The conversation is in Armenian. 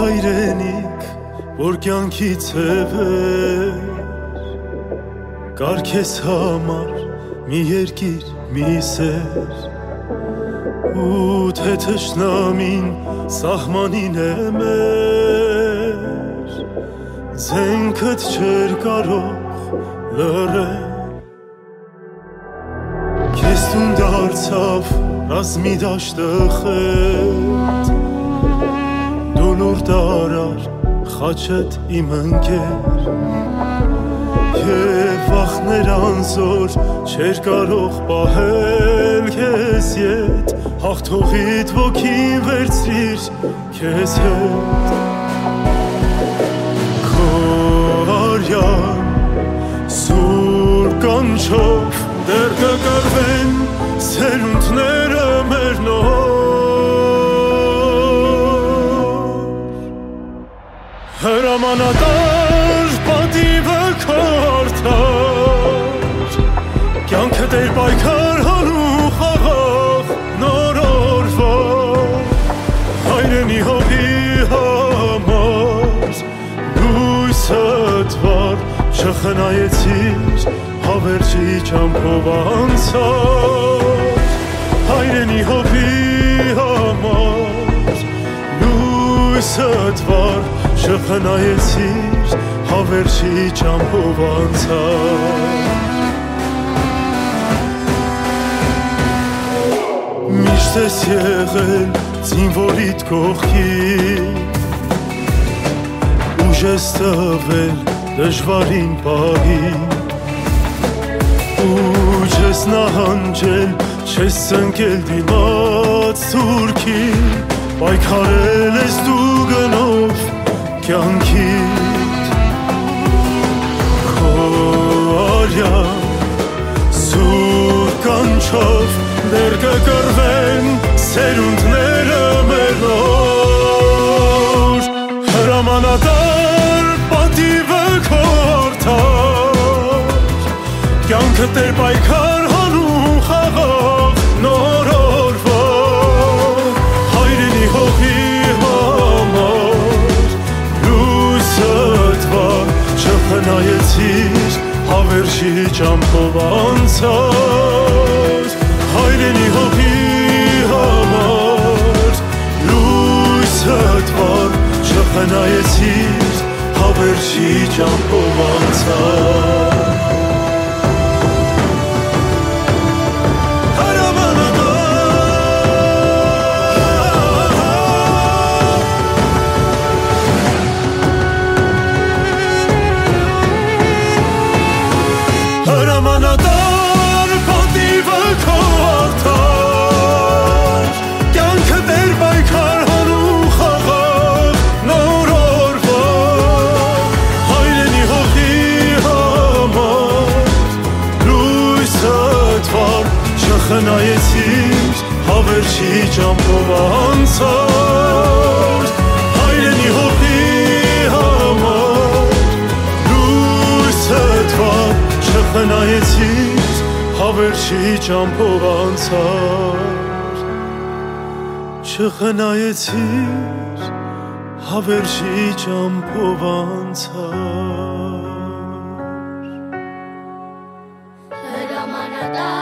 հայրենիք, որ կյանքից եվեր, կար քեզ համար մի երկիր, մի սեր, ու թե թշնամին սահմանին է մեր, զենքդ չեր կարող լռել, քեզ տուն դարձավ ռազմի դաշտը խետ, դու լուր դարար խաչդ իմ ընկեր, և վախներ անզոր չեր կարող պահել քեզ ետ, հաղթողիդ ոգին վերցրիր քեզ հետ, քո արյան սուր կանչով դեռ կկրվեն սերունդները մեր նոր, հրամանատար պատիվը քո արդար, կյանքը դեր պայքար հանու խաղաղ նոր օրվա, հայրենի հողի համար լույսդ վար չխնայեցիր, հավերջի ճամփով անցար, հայրենի հողի համար լույսդ վար չխնայեցիր, հավերջի ճամփով անցար, միշտ ես եղել զինվորիդ կողքին, ուժ ես տվել դժվարին պահին, ու չես նահանջել, չես ծնկել դիմաց թուրքին, պայքարել ես դու գնով կյանքիդ, քո արյան սուր կանչով դեռ կկրվեն սերունդները մեր նոր, հրամանատար պատիվը քո արդար, կյանքը դեր պայքար հանու խաղաղ նոր օրվա, հայրենի հողի համար լույսդ վար չխնայեցիր, հավերջի ճամփով անցար, հայրենի հողի համար լույսդ վար չխնայեցիր, հավերջի ճամփով անցար, հրամանատար պատիվը քո արդար, կյանքը դեր պայքար հանու խաղաղ նոր օրվա, հայրենի հողի համար լույսդ վար չխնայեցիր, հավերջի ճամփով անցար, հայրենի հողի համար լույսդ վար չխնայեցիր, հավերջի ճամփով անցար, չխնայեցիր, հավերջի ճամփով անցար, հրամանատար